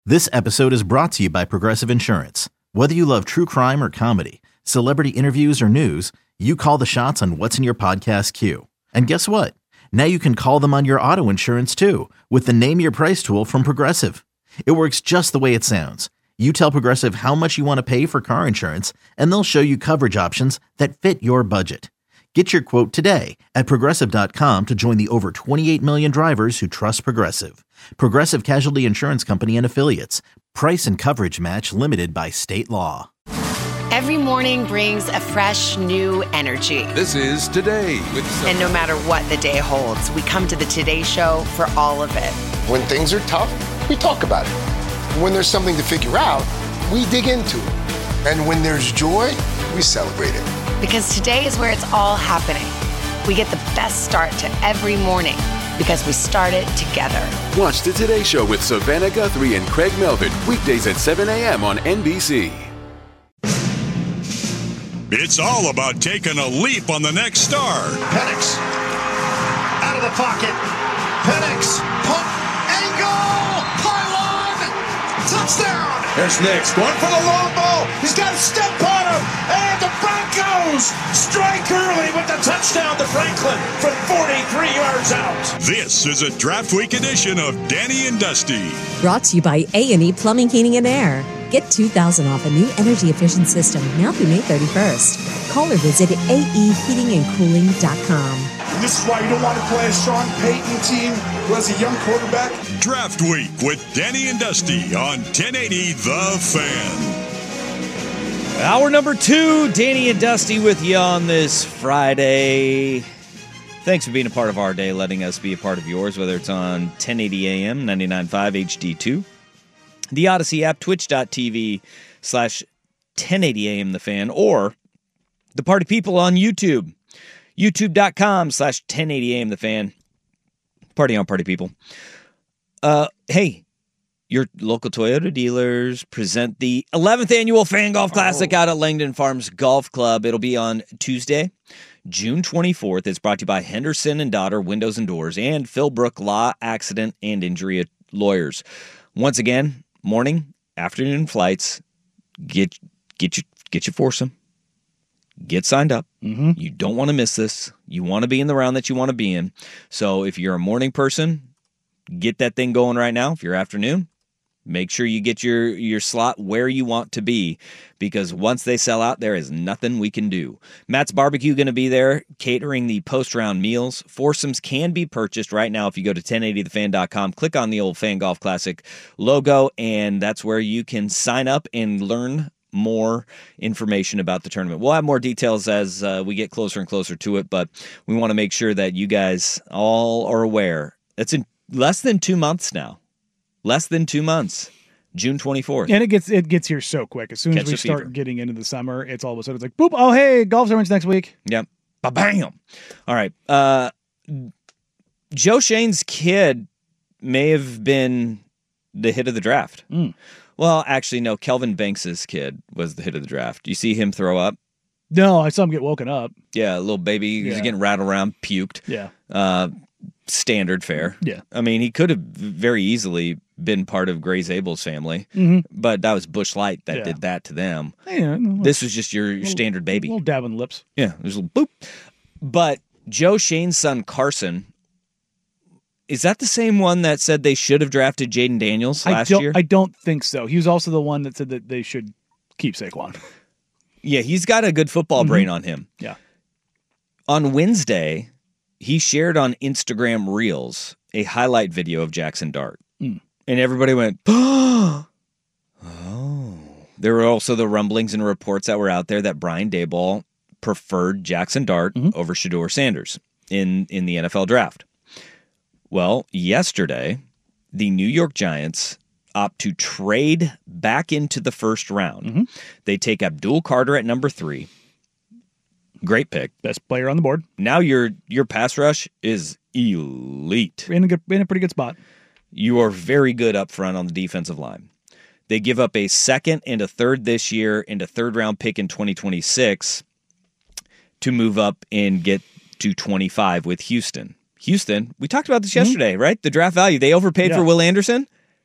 This episode is brought to you by Progressive Insurance. Whether you love true crime or comedy, celebrity interviews or news, you call the shots on what's in your podcast queue. And guess what? Now you can call them on your auto insurance too with the Name Your Price tool from Progressive. It works just the way it sounds. You tell Progressive how much you want to pay for car insurance, and they'll show you coverage options that fit your budget. Get your quote today at Progressive.com to join the over 28 million drivers who trust Progressive. Progressive Casualty Insurance Company and Affiliates. Price and coverage match limited by state law. Every morning brings a fresh, new energy. This is Today with Sophie. And no matter what the day holds, we come to the Today Show for all of it. When things are tough, we talk about it. When there's something to figure out, we dig into it. And when there's joy, we celebrate it. Because today is where it's all happening. We get the best start to every morning because we start it together. Watch the Today Show with Savannah Guthrie and Craig Melvin, weekdays at 7 a.m. on NBC. It's all about taking a leap on the next star. Penix out of the pocket. Penix pump and goal. Pylon touchdown. There's Nix going for the long ball. He's got a step on him, and the Broncos strike early with the touchdown to Franklin from 43 yards out. This is a Draft Week edition of Danny and Dusty. Brought to you by A&E Plumbing, Heating, and Air. Get $2,000 off a new energy-efficient system now through May 31st. Call or visit aeheatingandcooling.com. This is why you don't want to play a Sean Payton team who has a young quarterback. Draft Week with Danny and Dusty on 1080 The Fan. Hour number 2, Danny and Dusty with you on this Friday. Thanks for being a part of our day, letting us be a part of yours, whether it's on 1080 AM, 99.5 HD2, the Odyssey app, twitch.tv/1080am The Fan, or the party people on YouTube, youtube.com/1080am The Fan. Party on, party people. Hey, your local Toyota dealers present the 11th annual Fan Golf Classic out at Langdon Farms Golf Club. It'll be on Tuesday, June 24th. It's brought to you by Henderson and Daughter Windows and Doors and Philbrook Law, Accident, and Injury Lawyers. Once again, morning, afternoon flights. Get your foursome. Get signed up. Mm-hmm. You don't want to miss this. You want to be in the round that you want to be in. So if you're a morning person, get that thing going right now. If you're afternoon, make sure you get your slot where you want to be, because once they sell out, there is nothing we can do. Matt's Barbecue going to be there catering the post-round meals. Foursomes can be purchased right now if you go to 1080thefan.com, click on the old Fan Golf Classic logo, and that's where you can sign up and learn more information about the tournament. We'll have more details as we get closer and closer to it, but we want to make sure that you guys all are aware. It's in less than 2 months now. Less than 2 months. June 24th. And it gets here so quick. As soon as we start getting into the summer, it's all of a sudden it's like, boop, oh, hey, golf tournament's next week. Yep. Ba-bam. All right. Joe Shane's kid may have been the hit of the draft. Well, actually, no. Kelvin Banks' kid was the hit of the draft. You see him throw up? No, I saw him get woken up. Yeah, a little baby. He's getting rattled around, puked. Yeah. Standard fare. Yeah. I mean, he could have very easily been part of Grace Abel's family, but that was Busch Light that did that to them. Yeah, this was just your standard baby. A little dab on the lips. Yeah, there's a little boop. But Joe Shane's son, Carson, is that the same one that said they should have drafted Jaden Daniels last year? I don't think so. He was also the one that said that they should keep Saquon. Yeah, he's got a good football brain on him. Yeah. On Wednesday, he shared on Instagram Reels a highlight video of Jackson Dart. And everybody went, oh. There were also the rumblings and reports that were out there that Brian Daboll preferred Jackson Dart over Shedeur Sanders in the NFL draft. Well, yesterday, the New York Giants opt to trade back into the first round. They take Abdul Carter at number 3. Great pick. Best player on the board. Now your pass rush is elite. In a pretty good spot. You are very good up front on the defensive line. They give up a second and a third this year and a third-round pick in 2026 to move up and get to 25 with Houston. Houston, we talked about this yesterday, right? The draft value. They overpaid for Will Anderson.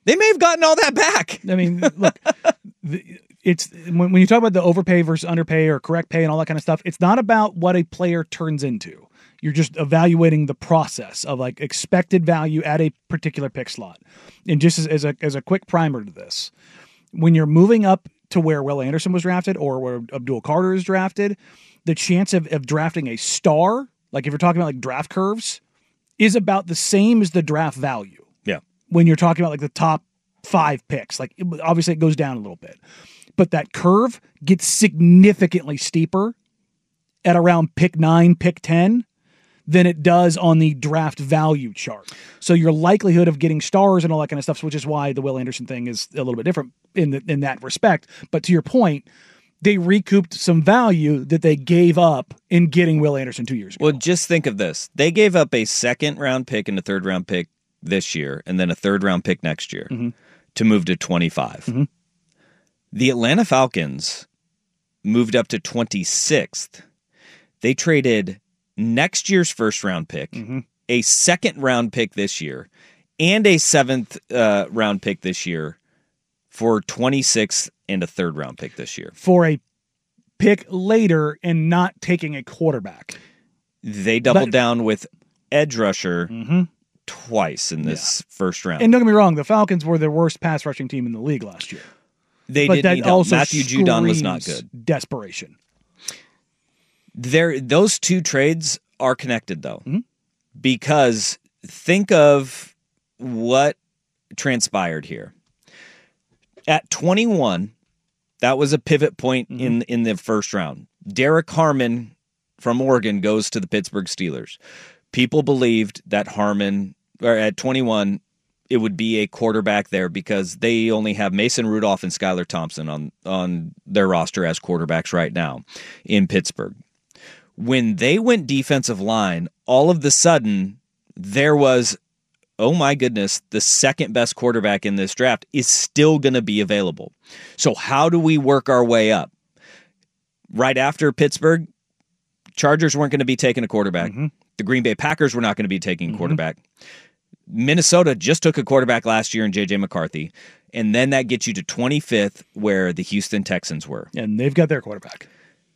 They may have gotten all that back. I mean, look, it's when you talk about the overpay versus underpay or correct pay and all that kind of stuff, it's not about what a player turns into. You're just evaluating the process of like expected value at a particular pick slot. And just as a quick primer to this, when you're moving up to where Will Anderson was drafted or where Abdul Carter is drafted, the chance of drafting a star, like if you're talking about like draft curves, is about the same as the draft value. Yeah. When you're talking about like the top 5 picks, like obviously it goes down a little bit, but that curve gets significantly steeper at around pick 9, pick 10 than it does on the draft value chart. So your likelihood of getting stars and all that kind of stuff, which is why the Will Anderson thing is a little bit different in that respect. But to your point, they recouped some value that they gave up in getting Will Anderson 2 years ago. Well, just think of this. They gave up a second-round pick and a third-round pick this year and then a third-round pick next year to move to 25. Mm-hmm. The Atlanta Falcons moved up to 26th. They traded next year's first-round pick, a second-round pick this year, and a seventh-round pick this year for 26th and a third-round pick this year. For a pick later and not taking a quarterback. They doubled down with edge rusher twice in this first round. And don't get me wrong, the Falcons were the worst pass rushing team in the league last year. They did need help. Matthew Judon was not good. Desperation. Those two trades are connected, though, because think of what transpired here. At 21, that was a pivot point in the first round. Derek Harmon from Oregon goes to the Pittsburgh Steelers. People believed that Harmon, or at 21, it would be a quarterback there because they only have Mason Rudolph and Skylar Thompson on their roster as quarterbacks right now in Pittsburgh. When they went defensive line, all of the sudden there was, oh my goodness, the second best quarterback in this draft is still going to be available. So how do we work our way up? Right after Pittsburgh, Chargers weren't going to be taking a quarterback. The Green Bay Packers were not going to be taking a quarterback. Minnesota just took a quarterback last year in J.J. McCarthy. And then that gets you to 25th where the Houston Texans were. And they've got their quarterback.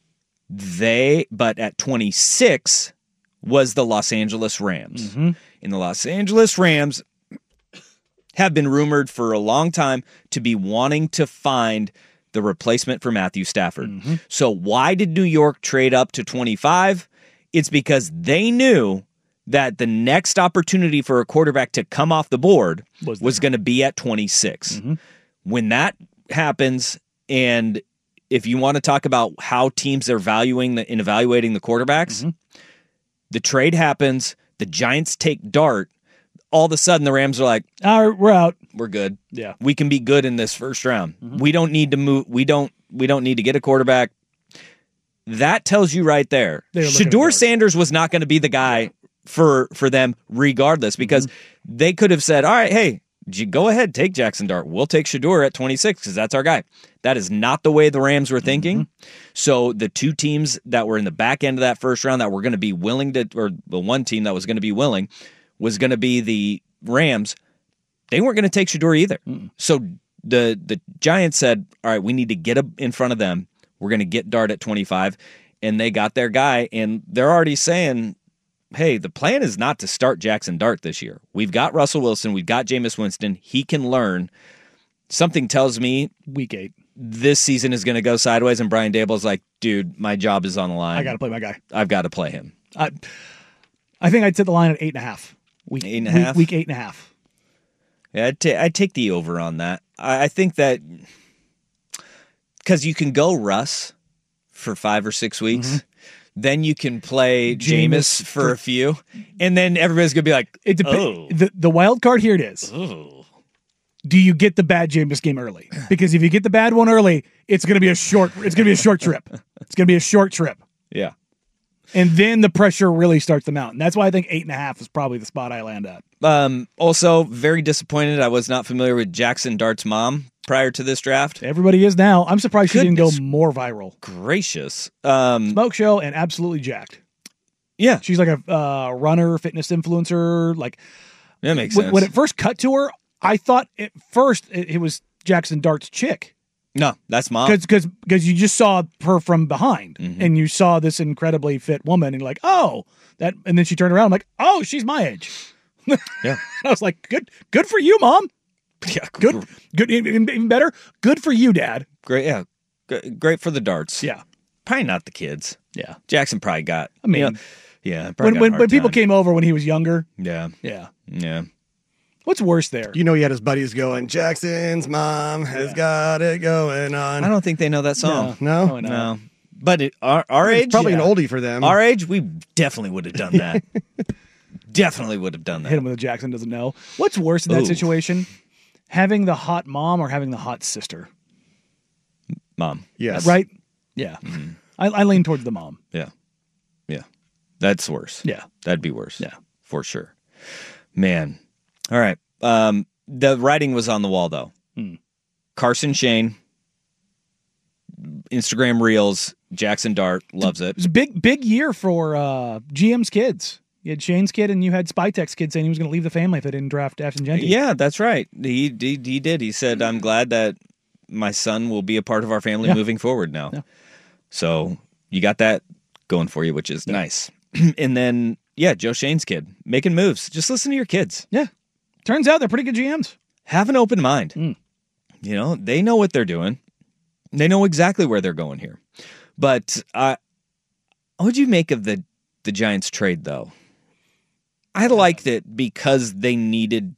But at 26 was the Los Angeles Rams. And the Los Angeles Rams have been rumored for a long time to be wanting to find the replacement for Matthew Stafford. So why did New York trade up to 25? It's because they knew that the next opportunity for a quarterback to come off the board was going to be at 26. When that happens, and if you want to talk about how teams are evaluating the quarterbacks, the trade happens, the Giants take Dart, all of a sudden the Rams are like, all right, we're out. We're good. Yeah. We can be good in this first round. We don't need to move. We don't need to get a quarterback. That tells you right there. Shedeur Sanders was not going to be the guy for them regardless, because they could have said, all right, hey, go ahead, take Jackson Dart. We'll take Shedeur at 26 because that's our guy. That is not the way the Rams were thinking. So the two teams that were in the back end of that first round that were going to be willing to, or the one team that was going to be willing, was going to be the Rams. They weren't going to take Shedeur either. So the Giants said, all right, we need to get in front of them. We're going to get Dart at 25. And they got their guy, and they're already saying, hey, the plan is not to start Jackson Dart this year. We've got Russell Wilson. We've got Jameis Winston. He can learn. Something tells me week 8 this season is going to go sideways, and Brian Daboll's like, dude, my job is on the line. I got to play my guy. I've got to play him. I think I'd set the line at 8.5. Week 8.5. Yeah, I'd take the over on that. I think that because you can go Russ for 5 or 6 weeks. Then you can play Jameis for a few, and then everybody's gonna be like, the wild card here it is. Do you get the bad Jameis game early? Because if you get the bad one early, it's gonna be a short trip. It's gonna be a short trip. Yeah. And then the pressure really starts to mount. And that's why I think 8.5 is probably the spot I land at. Also, very disappointed. I was not familiar with Jackson Dart's mom prior to this draft. Everybody is now. I'm surprised she didn't go more viral. Gracious. Smoke show and absolutely jacked. Yeah. She's like a runner, fitness influencer. Like, that makes sense. When it first cut to her, I thought at first it was Jackson Dart's chick. No, that's Mom. Because you just saw her from behind, and you saw this incredibly fit woman, and you're like, oh, that. And then she turned around, I'm like, oh, she's my age. Yeah, I was like, good for you, Mom. Yeah, Good, even better. Good for you, Dad. Great, yeah, great for the Darts. Yeah, probably not the kids. Yeah, Jackson probably got. I mean, you know, yeah, when people came over when he was younger. Yeah. What's worse there? You know, he had his buddies going, Jackson's mom has got it going on. I don't think they know that song. No. But at our age, probably an oldie for them. Our age, we definitely would have done that. Definitely would have done that. Hit him with a Jackson doesn't know. What's worse in that situation? Having the hot mom or having the hot sister? Mom. Yes. Right? Yeah. Mm-hmm. I lean towards the mom. Yeah. Yeah. That's worse. Yeah. That'd be worse. Yeah. For sure. Man. All right. The writing was on the wall, though. Carson Shane, Instagram Reels, Jackson Dart, loves it. It was a big year for GM's kids. You had Shane's kid, and you had Spytek's kid saying he was going to leave the family if they didn't draft Ashton Genty. Yeah, that's right. He did. He said, I'm glad that my son will be a part of our family moving forward now. Yeah. So you got that going for you, which is nice. And then, Joe Shane's kid, making moves. Just listen to your kids. Yeah. Turns out they're pretty good GMs. Have an open mind. You know, they know what they're doing. They know exactly where they're going here. But what would you make of the Giants trade, though? I liked it because they needed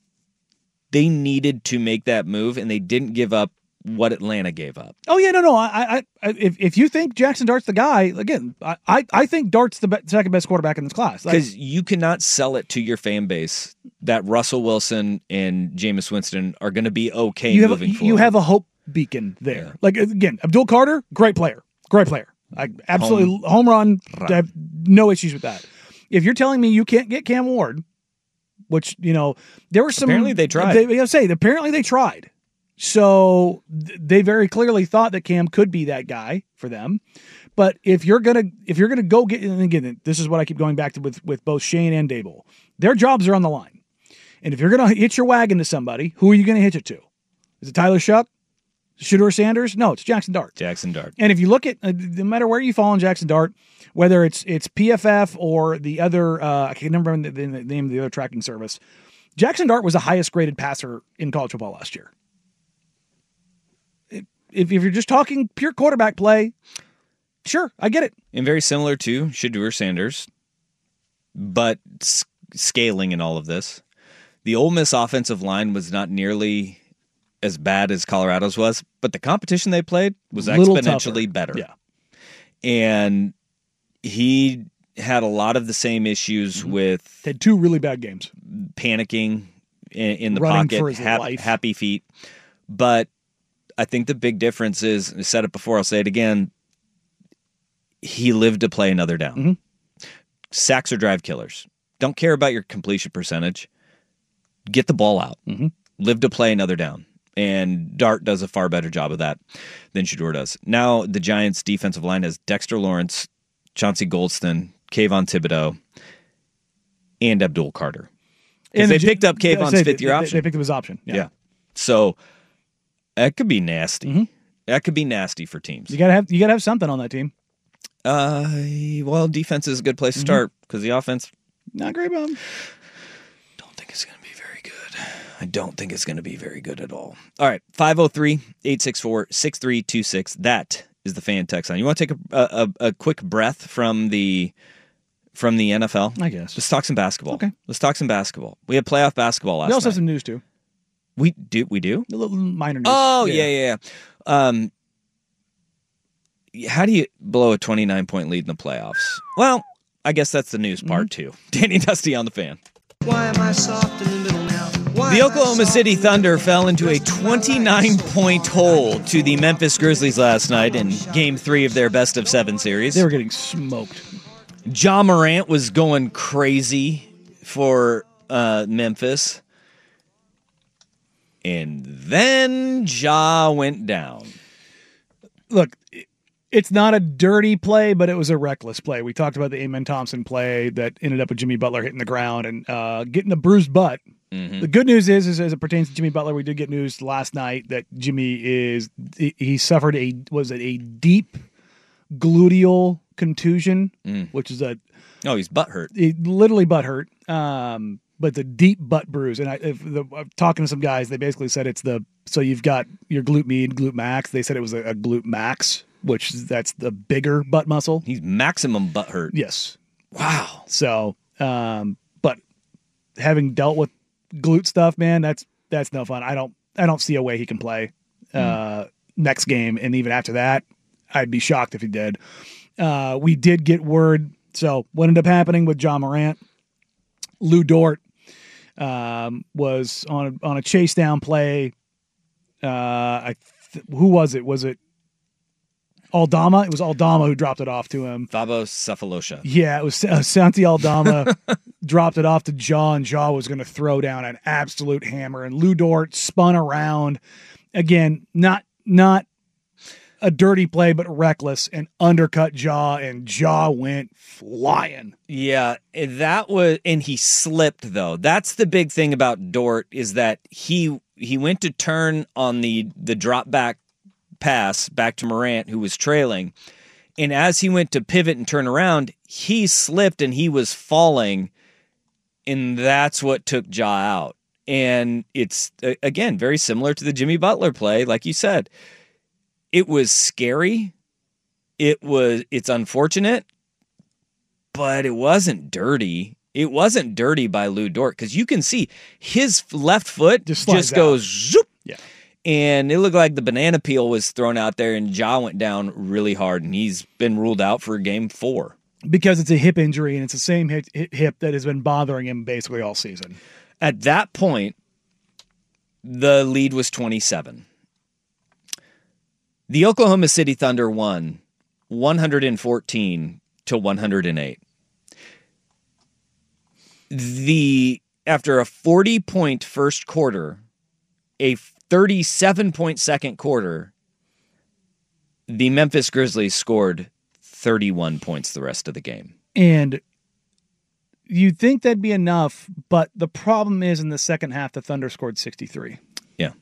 to make that move, and they didn't give up what Atlanta gave up. Oh yeah, no. If you think Jackson Dart's the guy, again, I think Dart's the second best quarterback in this class. Because you cannot sell it to your fan base that Russell Wilson and Jameis Winston are going to be okay moving forward. You have a hope beacon there. Yeah. Like again, Abdul Carter, great player. Absolutely home run. I have no issues with that. If you're telling me you can't get Cam Ward, which there were some. Apparently they tried. Apparently they tried. So they very clearly thought that Cam could be that guy for them. But if you're gonna go get, and again, this is what I keep going back to with both Shane and Dable, their jobs are on the line. And if you're gonna hitch your wagon to somebody, who are you gonna hitch it to? Is it Tyler Shuck? Shedeur Sanders? No, it's Jackson Dart. Jackson Dart. And if you look at no matter where you fall on Jackson Dart, whether it's PFF or the other, I can't remember the name of the other tracking service, Jackson Dart was the highest graded passer in college football last year. If you're just talking pure quarterback play, sure, I get it. And very similar to Shedeur Sanders, but scaling in all of this. The Ole Miss offensive line was not nearly as bad as Colorado's was, but the competition they played was exponentially better. Yeah. And he had a lot of the same issues with... Had two really bad games. Panicking in the running pocket, for his life. Happy feet. But I think the big difference is, I said it before, I'll say it again, he lived to play another down. Mm-hmm. Sacks are drive killers. Don't care about your completion percentage. Get the ball out. Mm-hmm. Live to play another down. And Dart does a far better job of that than Shedeur does. Now the Giants' defensive line has Dexter Lawrence, Chauncey Goldston, Kayvon Thibodeau, and Abdul Carter. Because they picked up Kayvon's fifth-year option. They picked up his option. Yeah. So that could be nasty. Mm-hmm. That could be nasty for teams. You gotta have something on that team. Well, defense is a good place to start because the offense, not great, Bob. Don't think it's going to be very good. I don't think it's going to be very good at all. All right, 503-864-6326. That is the fan text line. You want to take a quick breath from the NFL? I guess. Let's talk some basketball. Okay. Let's talk some basketball. We had playoff basketball last night. We also have some news too. We do? A little minor news. Oh, yeah. How do you blow a 29-point lead in the playoffs? Well, I guess that's the news part too. Danny Dusty on the fan. Why am I soft in the middle now? The Oklahoma City Thunder fell into a 29-point hole to the Memphis Grizzlies last night in Game 3 of their best-of-7 series. They were getting smoked. Ja Morant was going crazy for Memphis. And then Ja went down. Look, it's not a dirty play, but it was a reckless play. We talked about the Amen Thompson play that ended up with Jimmy Butler hitting the ground and getting a bruised butt The good news is as it pertains to Jimmy Butler, we did get news last night that he suffered a deep gluteal contusion, which is he's butt hurt. Literally butt hurt. But it's a deep butt bruise. And I'm talking to some guys, they basically said so you've got your glute med, glute max. They said it was a glute max, which that's the bigger butt muscle. He's maximum butt hurt. Yes. Wow. So, but having dealt with glute stuff, man, that's no fun. I don't see a way he can play next game. And even after that, I'd be shocked if he did. We did get word. So what ended up happening with John Morant, Lou Dort, was on a chase down play. Who was it? Was it Aldama? It was Aldama who dropped it off to him. Thabo Sefolosha. Yeah, it was Santi Aldama dropped it off to Ja, and Ja was going to throw down an absolute hammer. And Lou Dort spun around. Again, not a dirty play, but reckless, and undercut Ja, and Ja went flying. Yeah, and he slipped, though. That's the big thing about Dort, is that he went to turn on the drop back pass back to Morant, who was trailing. And as he went to pivot and turn around, he slipped and he was falling. And that's what took Ja out. And it's, again, very similar to the Jimmy Butler play. Like you said, it was scary. It's unfortunate, but it wasn't dirty. It wasn't dirty by Lou Dort, because you can see his left foot just goes zoop. Yeah. And it looked like the banana peel was thrown out there, and Ja went down really hard, and he's been ruled out for game 4. Because it's a hip injury, and it's the same hip that has been bothering him basically all season. At that point, the lead was 27. The Oklahoma City Thunder won 114-108. After a 40-point first quarter, a 37-point second quarter, the Memphis Grizzlies scored 31 points the rest of the game. And you'd think that'd be enough, but the problem is in the second half, the Thunder scored 63. Yeah.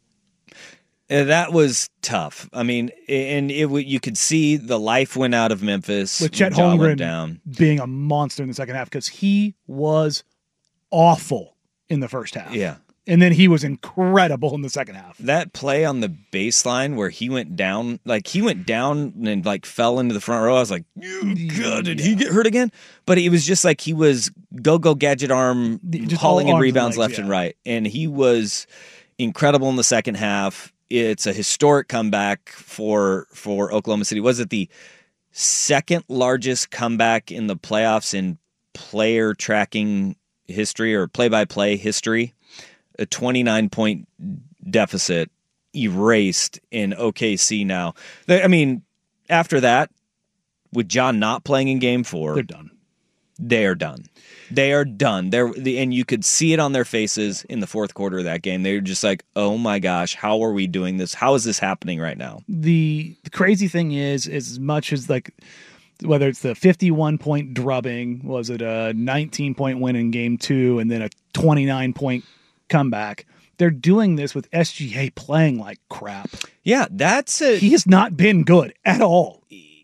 That was tough. I mean, and you could see the life went out of Memphis. With Chet Holmgren being a monster in the second half, because he was awful in the first half. Yeah. And then he was incredible in the second half. That play on the baseline where he went down and fell into the front row. I was like, God, did he get hurt again? But it was just like he was go gadget arm, just hauling in rebounds left and right. And he was incredible in the second half. It's a historic comeback for Oklahoma City. Was it the second largest comeback in the playoffs in player tracking history or play-by-play history? A 29-point deficit erased in OKC now. I mean, after that, with John not playing in Game 4, they're done. They are done. They are done. And you could see it on their faces in the fourth quarter of that game. They were just like, oh my gosh, how are we doing this? How is this happening right now? The crazy thing is as much as like whether it's the 51-point drubbing, was it a 19-point win in Game 2 and then a 29-point comeback, they're doing this with SGA playing like crap. Yeah, he has not been good at all.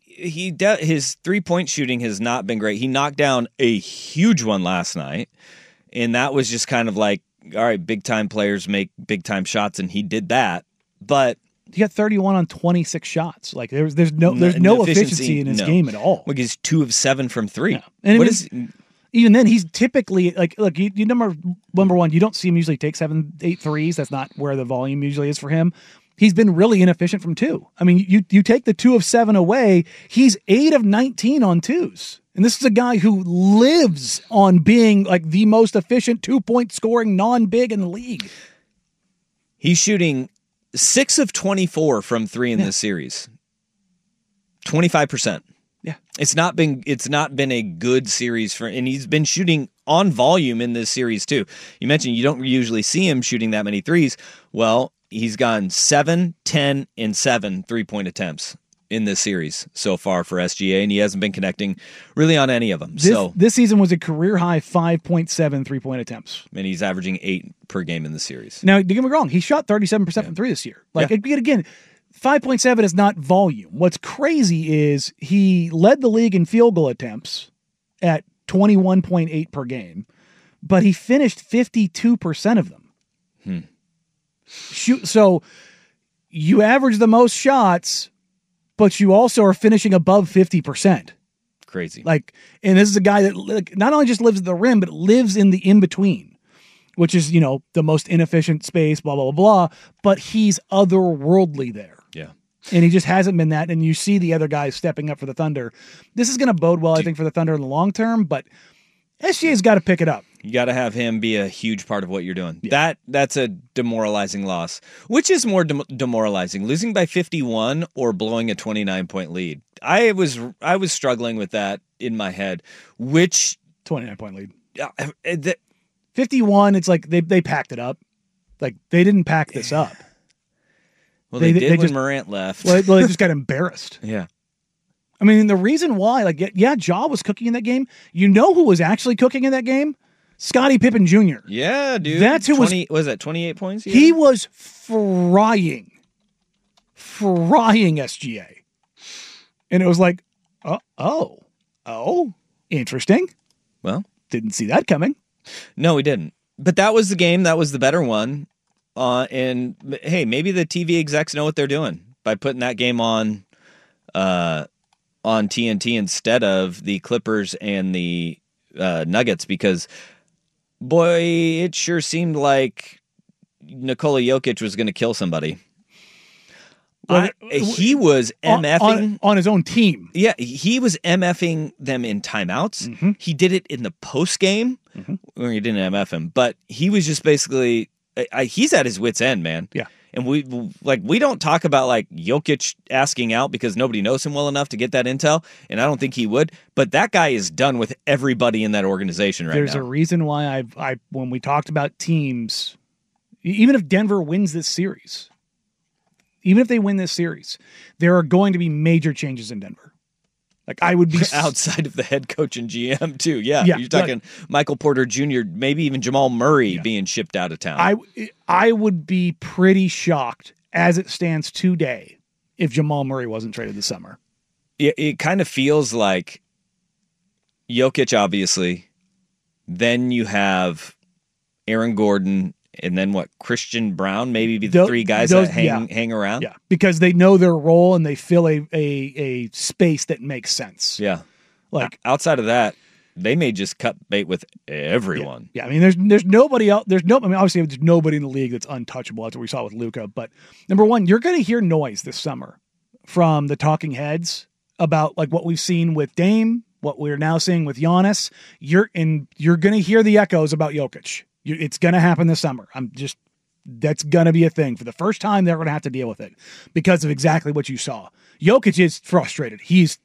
His 3-point shooting has not been great. He knocked down a huge one last night, and that was just kind of like, all right, big time players make big time shots, and he did that. But he got 31 on 26 shots. Like there's no efficiency in his game at all. Like he's 2 of 7 from 3. Yeah. And even then, he's typically like, look, you number one, you don't see him usually take 7-8 threes. That's not where the volume usually is for him. He's been really inefficient from 2. I mean, you take the 2 of 7 away, he's 8 of 19 on 2s. And this is a guy who lives on being like the most efficient 2-point scoring non-big in the league. He's shooting 6 of 24 from 3 in this series. 25%. Yeah. It's not been a good series and he's been shooting on volume in this series too. You mentioned you don't usually see him shooting that many threes. Well, he's gone 7, 10, and 7 3-point attempts in this series so far for SGA, and he hasn't been connecting really on any of them. This season was a career-high 5.7 three-point attempts. And he's averaging 8 per game in the series. Now, don't get me wrong, he shot 37% from three this year. Again, 5.7 is not volume. What's crazy is he led the league in field goal attempts at 21.8 per game, but he finished 52% of them. So you average the most shots, but you also are finishing above 50%. Crazy. And this is a guy that not only just lives at the rim, but lives in the in-between, which is, the most inefficient space, blah, blah, blah, blah, but he's otherworldly there. Yeah. And he just hasn't been that. And you see the other guys stepping up for the Thunder. This is going to bode well, I think, for the Thunder in the long term, but SGA's got to pick it up. You got to have him be a huge part of what you're doing. Yeah. That's a demoralizing loss. Which is more demoralizing, losing by 51 or blowing a 29-point lead? I was struggling with that in my head. Which 29-point lead? 51. It's like they packed it up. They didn't pack this up. Well, they did when Morant left. Well, they just got embarrassed. Yeah. I mean, the reason why, Ja was cooking in that game. You know who was actually cooking in that game? Scottie Pippen Jr. Yeah, dude. That's who was that 28 points? He was frying SGA. And it was like, oh, interesting. Well, didn't see that coming. No, we didn't. But that was the game. That was the better one. And hey, maybe the TV execs know what they're doing by putting that game on TNT instead of the Clippers and the Nuggets, because boy, it sure seemed like Nikola Jokic was going to kill somebody. Well, he was MFing on his own team. Yeah, he was MFing them in timeouts. Mm-hmm. He did it in the post game. Well, he didn't MF him, but he was just basically he's at his wit's end, man. Yeah. And we don't talk about Jokic asking out because nobody knows him well enough to get that intel, and I don't think he would. But that guy is done with everybody in that organization right now. There's a reason why I when we talked about teams, even if Denver wins this series, even if they win this series, there are going to be major changes in Denver. I would be outside of the head coach and GM too. Yeah. You're talking Michael Porter Jr., maybe even Jamal Murray being shipped out of town. I would be pretty shocked as it stands today if Jamal Murray wasn't traded this summer. It kind of feels like Jokic, obviously. Then you have Aaron Gordon, and then Christian Brown, maybe be the three guys that hang around? Yeah, because they know their role and they fill a space that makes sense. Yeah. Outside of that, they may just cut bait with everyone. Yeah. I mean, there's nobody else. Obviously there's nobody in the league that's untouchable. That's what we saw with Luka. But number one, you're going to hear noise this summer from the talking heads about what we've seen with Dame, what we're now seeing with Giannis. You're going to hear the echoes about Jokic. It's going to happen this summer. That's going to be a thing. For the first time, they're going to have to deal with it because of exactly what you saw. Jokic is frustrated.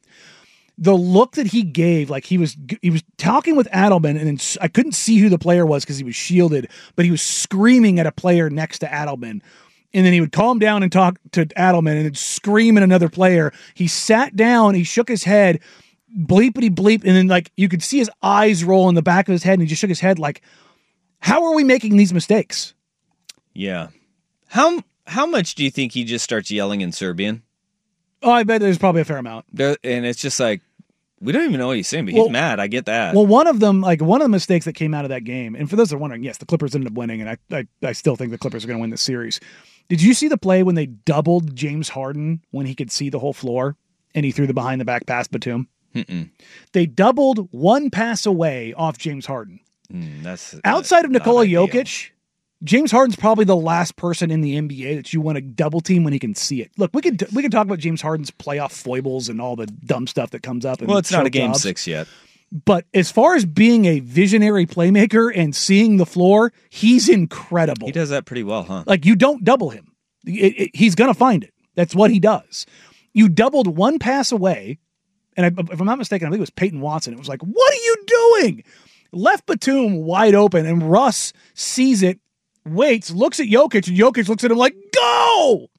The look that he gave, he was talking with Adelman, and then I couldn't see who the player was because he was shielded, but he was screaming at a player next to Adelman. And then he would calm down and talk to Adelman and then scream at another player. He sat down, he shook his head, bleepity bleep, and then you could see his eyes roll in the back of his head, and he just shook his head how are we making these mistakes? Yeah. How much do you think he just starts yelling in Serbian? Oh, I bet there's probably a fair amount. And it's just we don't even know what he's saying, but he's mad. I get that. Well, one of the mistakes that came out of that game, and for those that are wondering, yes, the Clippers ended up winning, and I still think the Clippers are going to win this series. Did you see the play when they doubled James Harden when he could see the whole floor, and he threw the behind-the-back pass Batum? Mm-mm. They doubled one pass away off James Harden. That's outside of Nikola Jokic, James Harden's probably the last person in the NBA that you want to double team when he can see it. Look, we can talk about James Harden's playoff foibles and all the dumb stuff that comes up. Well, it's not a game 6 yet. But as far as being a visionary playmaker and seeing the floor, he's incredible. He does that pretty well, huh? You don't double him. He's going to find it. That's what he does. You doubled one pass away, and if I'm not mistaken, I think it was Peyton Watson. It was what are you doing? Left Batum wide open, and Russ sees it, waits, looks at Jokic, and Jokic looks at him go!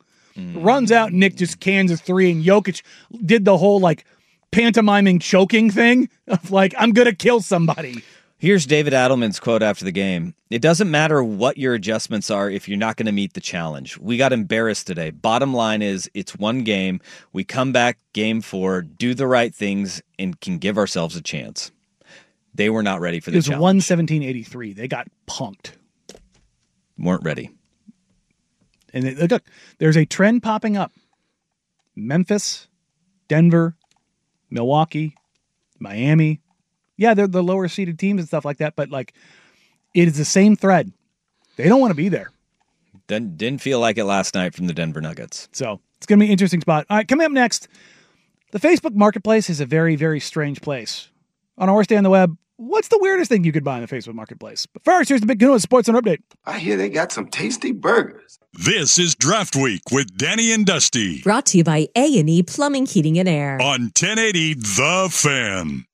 Runs out, Nick just cans a three, and Jokic did the whole like pantomiming choking thing of like, I'm going to kill somebody. Here's David Adelman's quote after the game. It doesn't matter what your adjustments are if you're not going to meet the challenge. We got embarrassed today. Bottom line is it's one game. We come back game 4, do the right things, and can give ourselves a chance. They were not ready for the challenge. It was 117-83. They got punked. Weren't ready. And look, there's a trend popping up. Memphis, Denver, Milwaukee, Miami. Yeah, they're the lower seeded teams and stuff like that, but like it is the same thread. They don't want to be there. Didn't feel like it last night from the Denver Nuggets. So it's going to be an interesting spot. All right, coming up next, the Facebook Marketplace is a very, very strange place. On our Day on the Web, what's the weirdest thing you could buy in the Facebook Marketplace? But first, here's the Big Kahuna Sports Center update. I hear they got some tasty burgers. This is Draft Week with Danny and Dusty. Brought to you by A&E Plumbing, Heating, and Air. On 1080 The Fan.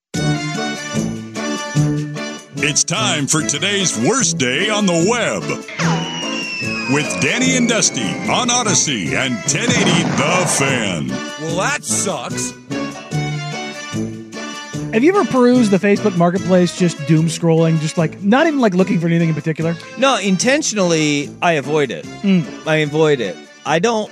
It's time for today's worst day on the web. With Danny and Dusty on Odyssey and 1080 The Fan. Well, that sucks. Have you ever perused the Facebook Marketplace just doom scrolling, just like not even like looking for anything in particular? No, intentionally, I avoid it. I avoid it. I don't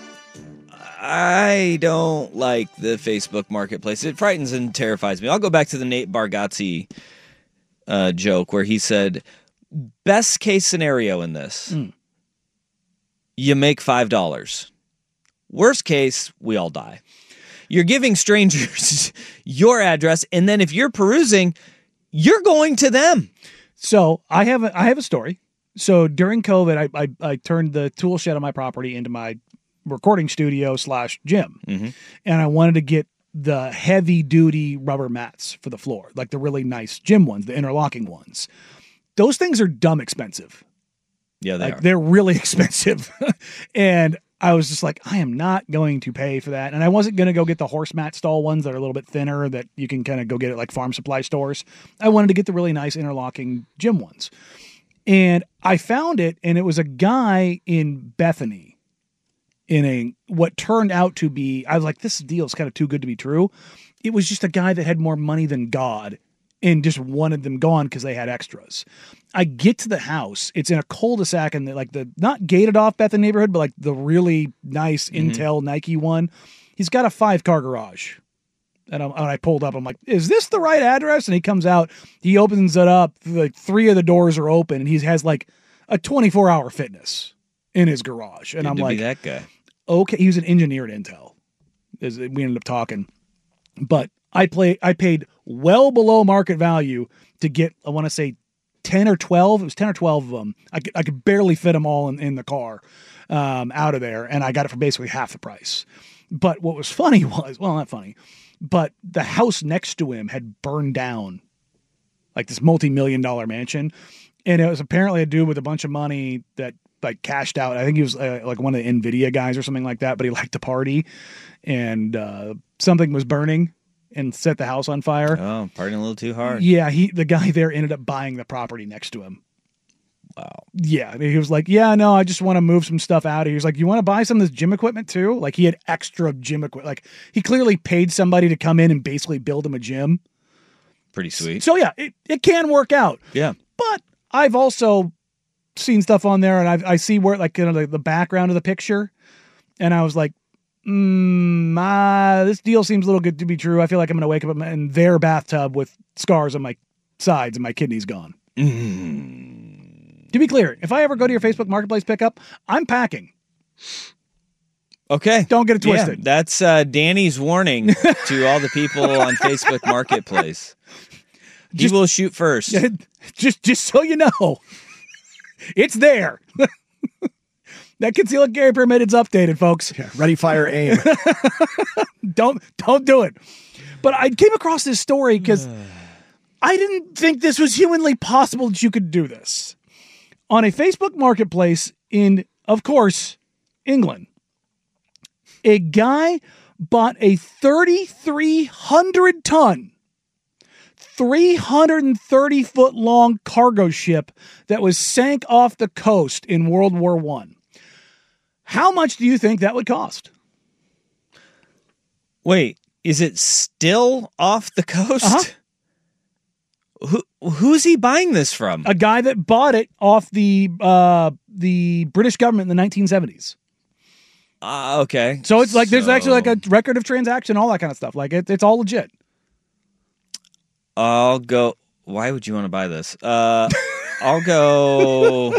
like the Facebook Marketplace. It frightens and terrifies me. I'll go back to the Nate Bargatze joke where he said, best case scenario in this, you make $5. Worst case, we all die. You're giving strangers your address, and then if you're perusing, you're going to them. So I have a story. So during COVID, I turned the tool shed on my property into my recording studio / gym, and I wanted to get the heavy duty rubber mats for the floor, like the really nice gym ones, the interlocking ones. Those things are dumb expensive. Yeah, they are. They're really expensive, and I was just like, I am not going to pay for that. And I wasn't going to go get the horse mat stall ones that are a little bit thinner that you can kind of go get at like farm supply stores. I wanted to get the really nice interlocking gym ones. And I found it, and it was a guy in Bethany in what turned out to be, I was like, this deal is kind of too good to be true. It was just a guy that had more money than God and just wanted them gone because they had extras. I get to the house. It's in a cul-de-sac in the not gated off Bethany neighborhood, but like the really nice Intel Nike one. He's got a 5-car garage. And I pulled up. I'm like, is this the right address? And he comes out. He opens it up. Like 3 of the doors are open, and he has like a 24-hour fitness in his garage. And I'm like, that guy. Okay. He was an engineer at Intel. We ended up talking, but I paid well below market value to get, I want to say 10 or 12. It was 10 or 12 of them. I could barely fit them all in the car out of there. And I got it for basically half the price. But what was funny was, well, not funny, but the house next to him had burned down, like this multi-million-dollar mansion. And it was apparently a dude with a bunch of money that like cashed out. I think he was like one of the NVIDIA guys or something like that, but he liked to party, and something was burning and set the house on fire. Oh, partying a little too hard. Yeah, the guy there ended up buying the property next to him. Wow. Yeah, he was like, yeah, no, I just want to move some stuff out. He was like, you want to buy some of this gym equipment too? Like he had extra gym equipment. Like he clearly paid somebody to come in and basically build him a gym. Pretty sweet. So yeah, it can work out. Yeah. But I've also seen stuff on there, and I see where like the background of the picture, and I was like, this deal seems a little good to be true. I feel like I'm going to wake up in their bathtub with scars on my sides and my kidney's gone. To be clear, if I ever go to your Facebook Marketplace pickup, I'm packing. Okay. Don't get it twisted. Yeah, that's Danny's warning to all the people on Facebook Marketplace. He will shoot first. Just so you know, it's there. That concealed carry permit's updated, folks. Yeah, ready, fire, aim. Don't do it. But I came across this story because I didn't think this was humanly possible that you could do this. On a Facebook Marketplace in, of course, England, a guy bought a 3,300 ton, 330-foot long cargo ship that was sank off the coast in World War I. How much do you think that would cost? Wait, is it still off the coast? Who's he buying this from? A guy that bought it off the British government in the 1970s. Okay. So it's like there's actually like a record of transaction, all that kind of stuff. Like it's all legit. I'll go. Why would you want to buy this? I'll go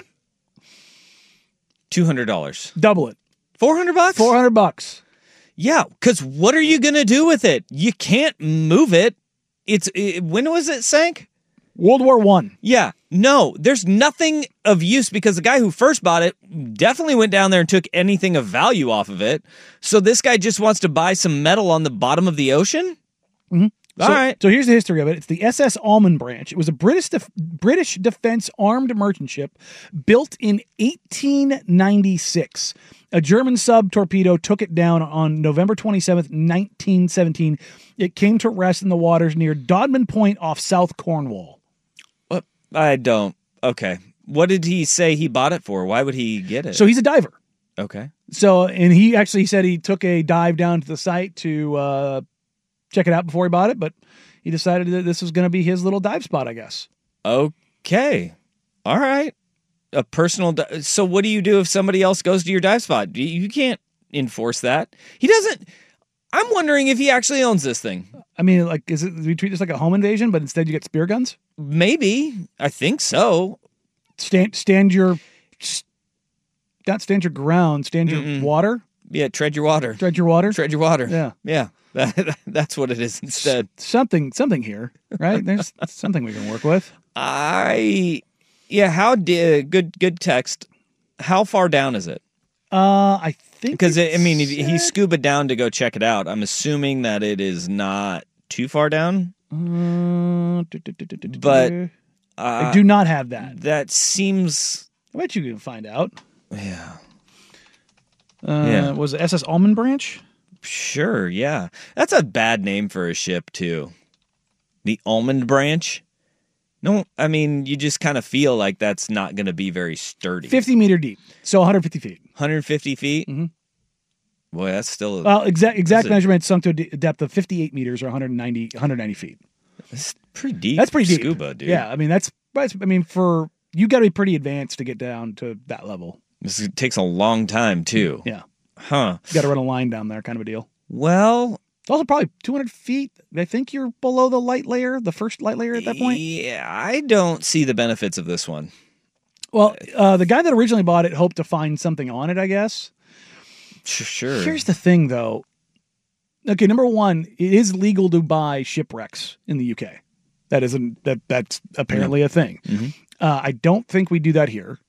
$200. Double it. $400? $400. Yeah, because what are you gonna do with it? You can't move it. When was it sank? World War I. Yeah. No, there's nothing of use because the guy who first bought it definitely went down there and took anything of value off of it. So this guy just wants to buy some metal on the bottom of the ocean? Mm-hmm. All right. So here's the history of it. It's the SS Almond Branch. It was a British defense armed merchant ship built in 1896. A German sub-torpedo took it down on November 27th, 1917. It came to rest in the waters near Dodman Point off South Cornwall. What? I don't. Okay. What did he say he bought it for? Why would he get it? So he's a diver. Okay. So, and he actually said he took a dive down to the site to check it out before he bought it, but he decided that this was going to be his little dive spot, I guess. Okay. All right. A personal. So what do you do if somebody else goes to your dive spot? You can't enforce that. He doesn't. I'm wondering if he actually owns this thing. I mean, like, do we treat this like a home invasion, but instead you get spear guns? Maybe. I think so. Stand your ground. Stand your water. Yeah, tread your water. Tread your water. Tread your water. Yeah. Yeah. That's what it is instead. Something here, right? There's something we can work with. Yeah, good text. How far down is it? I think because he scuba down to go check it out. I'm assuming that it is not too far down. But I do not have that. That seems. I bet you can find out. Yeah. Was it SS Almond Branch? Sure. Yeah, that's a bad name for a ship too. The Almond Branch. No, I mean, you just kind of feel like that's not going to be very sturdy. 50 meter deep, so 150 feet. 150 feet? Mm-hmm. Boy, that's still... Well, exact measurement sunk to a depth of 58 meters or 190 feet. That's pretty deep. That's pretty deep. Scuba, dude. Yeah, I mean, you got to be pretty advanced to get down to that level. This takes a long time, too. Yeah. Huh. You got to run a line down there, kind of a deal. Well... It's also probably 200 feet. I think you're below the light layer, the first light layer at that point. Yeah, I don't see the benefits of this one. Well, the guy that originally bought it hoped to find something on it, I guess. Sure. Here's the thing, though. Okay, number one, it is legal to buy shipwrecks in the UK. That's apparently a thing. Mm-hmm. I don't think we do that here.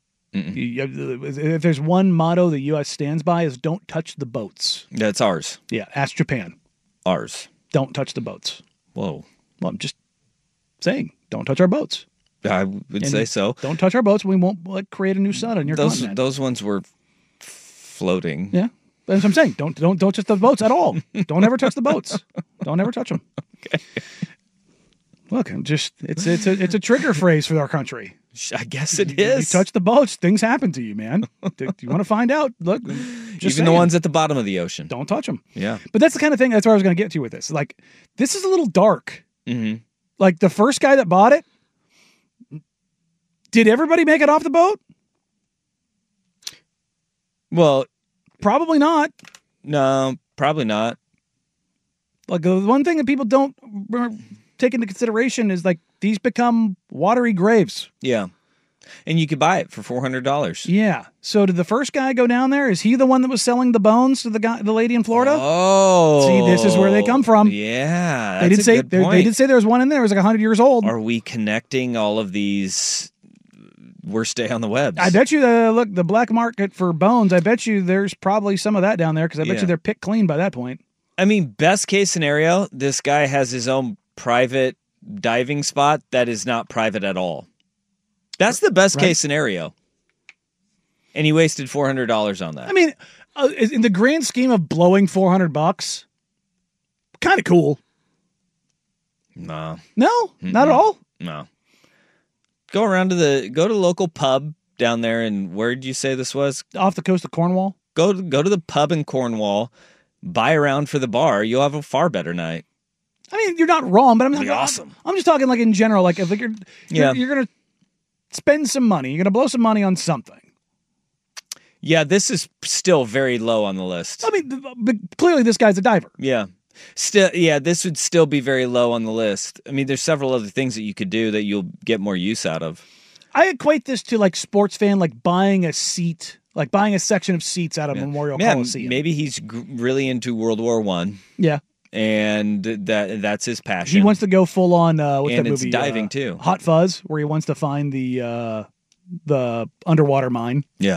If there's one motto the U.S. stands by is don't touch the boats. That's ours. Yeah, ask Japan. Ours. Don't touch the boats. Whoa. Well, I'm just saying, don't touch our boats. I would say so. Don't touch our boats. We won't create a new sun on your continent. Those ones were floating. Yeah. That's what I'm saying. Don't touch the boats at all. Don't ever touch the boats. Don't ever touch them. Okay. Look, it's a trigger phrase for our country. I guess it is. You touch the boats, things happen to you, man. Do you want to find out? Look, even the ones at the bottom of the ocean. Don't touch them. Yeah. But that's the kind of thing. That's where I was going to get to with this. Like, this is a little dark. Mm-hmm. Like the first guy that bought it. Did everybody make it off the boat? Well, probably not. No, probably not. Like the one thing that people don't take into consideration is like these become watery graves. Yeah. And you could buy it for $400. Yeah. So did the first guy go down there? Is he the one that was selling the bones to the lady in Florida? Oh. See, this is where they come from. Yeah. They did say there was one in there. It was like 100 years old. Are we connecting all of these worst day on the web? I bet you, look, the black market for bones, I bet you there's probably some of that down there because I bet you they're picked clean by that point. I mean, best case scenario, this guy has his own private diving spot that is not private at all. That's the best case scenario. And he wasted $400 on that. I mean, in the grand scheme of blowing $400, kind of cool. No. No? Not at all? No. Go to the local pub, down there, and where did you say this was? Off the coast of Cornwall. Go to the pub in Cornwall, buy a round for the bar. You'll have a far better night. I mean, you're not wrong, but It'd be awesome. I'm just talking like in general. Like if like you're gonna spend some money, you're gonna blow some money on something. Yeah, this is still very low on the list. I mean, but clearly this guy's a diver. Yeah. Still, yeah, this would still be very low on the list. I mean, there's several other things that you could do that you'll get more use out of. I equate this to like sports fan, like buying a seat, like buying a section of seats out of Memorial Coliseum. Maybe he's really into World War I. Yeah. And that's his passion. He wants to go full on, what's and that it's movie? Diving too. Hot Fuzz, where he wants to find the underwater mine. Yeah.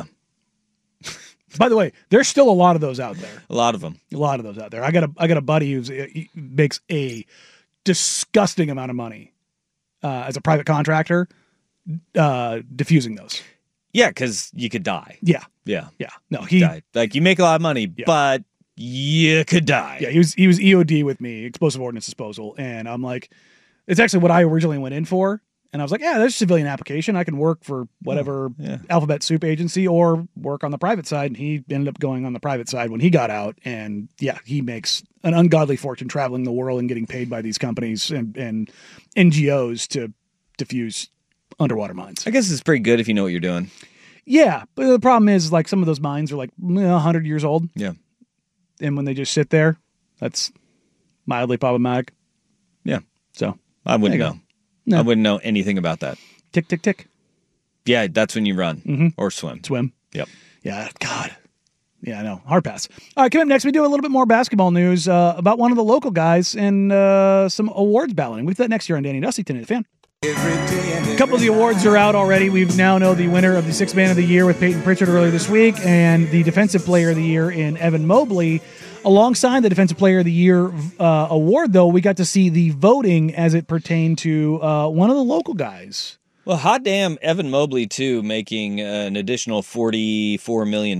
By the way, there's still a lot of those out there. A lot of them. A lot of those out there. I got a buddy he makes a disgusting amount of money as a private contractor diffusing those. Yeah, because you could die. Yeah. Yeah. Yeah. No, he died. Like you make a lot of money, but you could die. Yeah, he was EOD with me, explosive ordnance disposal, and I'm like, it's actually what I originally went in for. And I was like, yeah, there's a civilian application. I can work for whatever alphabet soup agency or work on the private side. And he ended up going on the private side when he got out. And yeah, he makes an ungodly fortune traveling the world and getting paid by these companies and NGOs to diffuse underwater mines. I guess it's pretty good if you know what you're doing. Yeah, but the problem is like some of those mines are like 100 years old. Yeah. And when they just sit there, that's mildly problematic. Yeah. So I wouldn't know. No. I wouldn't know anything about that. Tick, tick, tick. Yeah, that's when you run or swim. Swim. Yep. Yeah, God. Yeah, I know. Hard pass. All right, coming up next, we do a little bit more basketball news about one of the local guys and some awards balloting. We've got that next year on Danny and Dusty, 10 the Fan. A couple of the awards are out already. We now know the winner of the Sixth Man of the Year with Peyton Pritchard earlier this week and the Defensive Player of the Year in Evan Mobley. Alongside the Defensive Player of the Year award, though, we got to see the voting as it pertained to one of the local guys. Well, hot damn, Evan Mobley, too, making an additional $44 million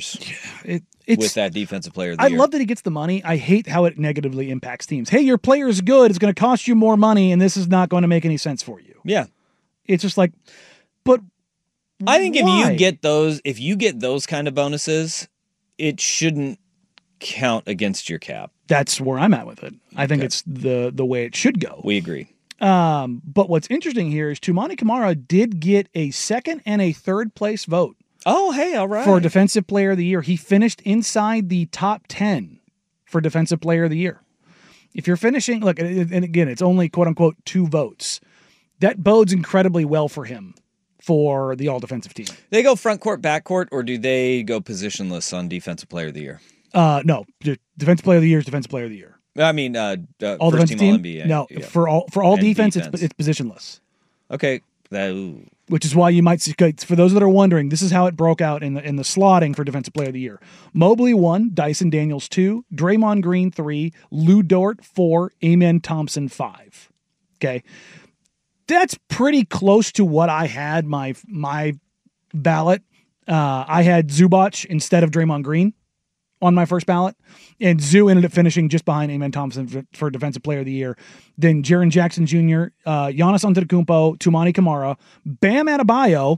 with that Defensive Player of the Year. I love that he gets the money. I hate how it negatively impacts teams. Hey, your player is good. It's going to cost you more money, and this is not going to make any sense for you. Yeah. It's just like, but I think why? if you get those kind of bonuses, it shouldn't count against your cap. That's where I'm at with it. I think it's the way it should go. We agree. But what's interesting here is Toumani Camara did get a second and a third place vote. Oh, hey, all right. For Defensive Player of the Year. He finished inside the top 10 for Defensive Player of the Year. If you're finishing, look, and again, it's only quote unquote 2 votes. That bodes incredibly well for him for the all defensive team. They go front court, back court, or do they go positionless on Defensive Player of the Year? No, Defensive Player of the Year is Defensive Player of the Year. I mean, all first defensive team team. All-NBA. No, yeah. for all defense, it's positionless. Okay, which is why you might see. For those that are wondering, this is how it broke out in the slotting for Defensive Player of the Year. Mobley 1, Dyson Daniels 2, Draymond Green 3, Lou Dort 4, Amen Thompson 5. Okay, that's pretty close to what I had my ballot. I had Zubac instead of Draymond Green on my first ballot, and Zoo ended up finishing just behind Amen Thompson for Defensive Player of the Year. Then Jaren Jackson Jr., Giannis Antetokounmpo, Toumani Camara, Bam Adebayo.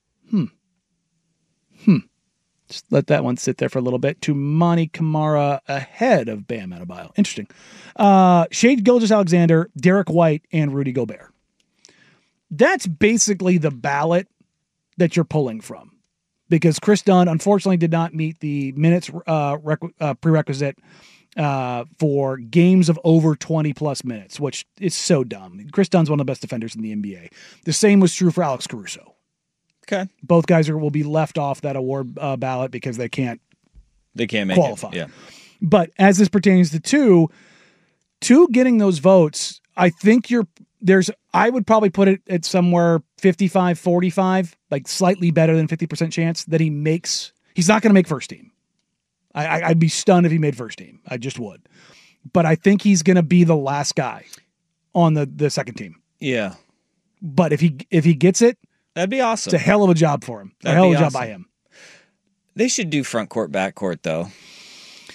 Just let that one sit there for a little bit. Toumani Camara ahead of Bam Adebayo. Interesting. Shai Gilgeous-Alexander, Derek White, and Rudy Gobert. That's basically the ballot that you're pulling from. Because Chris Dunn, unfortunately, did not meet the minutes prerequisite for games of over 20-plus minutes, which is so dumb. Chris Dunn's one of the best defenders in the NBA. The same was true for Alex Caruso. Okay. Both guys will be left off that award ballot because they can't make qualify. It. Yeah. But as this pertains to two getting those votes, I think I would probably put it at somewhere 55-45, like slightly better than 50% chance that he's not going to make first team. I'd be stunned if he made first team. I just would. But I think he's going to be the last guy on the second team. Yeah. But if he gets it, that'd be awesome. It's a hell of a job for him. A hell of a job by him. They should do front court, back court though.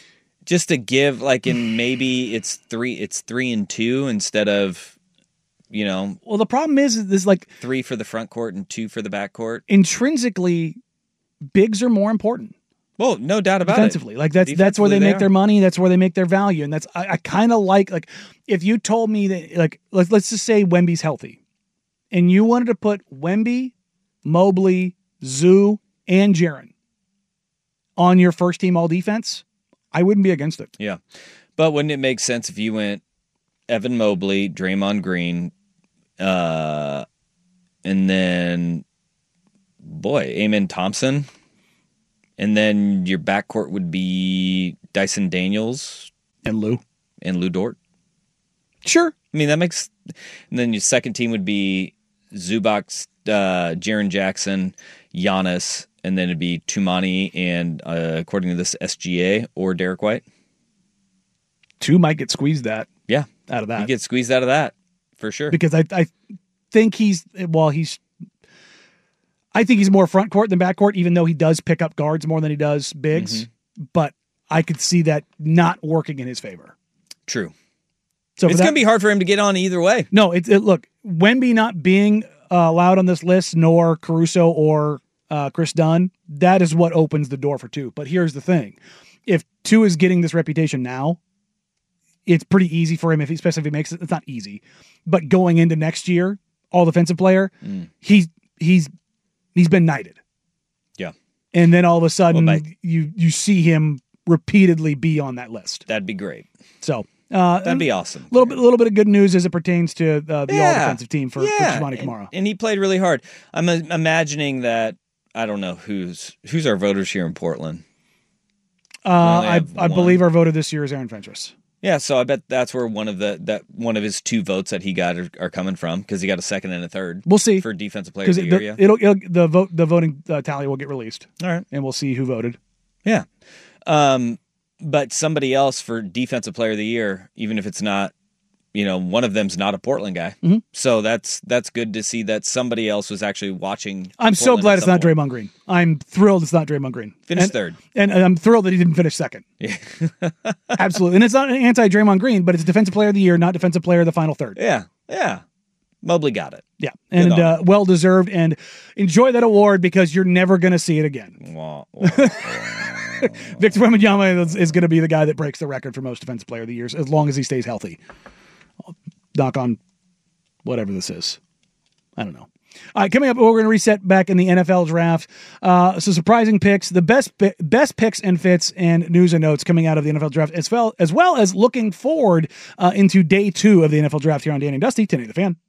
Just to give maybe it's 3 and 2 instead of Well, the problem is this, like 3 for the front court and 2 for the back court. Intrinsically, bigs are more important. Well, no doubt about defensively. it. Like that's where they make their money. That's where they make their value. And that's I kind of like if you told me that, like, let's just say Wemby's healthy, and you wanted to put Wemby, Mobley, Zoo, and Jaren on your first team all defense, I wouldn't be against it. Yeah, but wouldn't it make sense if you went Evan Mobley, Draymond Green, and then Amen Thompson? And then your backcourt would be Dyson Daniels and Lou Dort. Sure. I mean, that makes. And then your second team would be Zubac, Jaren Jackson, Giannis, and then it'd be Tumani and, according to this, SGA or Derek White. 2 might get squeezed out of that. You get squeezed out of that for sure. Because I think he's more front court than back court, even though he does pick up guards more than he does bigs. Mm-hmm. But I could see that not working in his favor. True. So it's going to be hard for him to get on either way. No, look, Wemby not being allowed on this list, nor Caruso or Chris Dunn, that is what opens the door for 2. But here's the thing. If 2 is getting this reputation now, it's pretty easy for him, especially if he makes it. It's not easy. But going into next year, all defensive player, he's been knighted. Yeah. And then all of a sudden, you see him repeatedly be on that list. That'd be great. So that'd be awesome. A little bit of good news as it pertains to the all defensive team for Toumani Camara. And he played really hard. I'm imagining that, I don't know who's our voters here in Portland. I believe our voter this year is Aaron Fentress. Yeah, so I bet that's where one of his 2 votes that he got are coming from, because he got a second and a third. We'll see for defensive player of the year. The voting tally will get released. All right, and we'll see who voted. Yeah, but somebody else for defensive player of the year, even if it's not, one of them's not a Portland guy. Mm-hmm. So that's good to see that somebody else was actually watching. I'm so glad it's not Draymond Green. I'm thrilled it's not Draymond Green. Finished third. And I'm thrilled that he didn't finish second. Yeah. Absolutely. And it's not an anti-Draymond Green, but it's defensive player of the year, not defensive player of the final third. Yeah. Mobley got it. Yeah. And well-deserved. And enjoy that award, because you're never going to see it again. Victor Wembanyama is going to be the guy that breaks the record for most defensive player of the years, as long as he stays healthy. Knock on whatever this is. I don't know. All right, coming up, we're going to reset back in the NFL draft. So surprising picks, the best picks and fits, and news and notes coming out of the NFL draft, as well as looking forward into day 2 of the NFL draft here on Danny and Dusty, 1080 The Fan.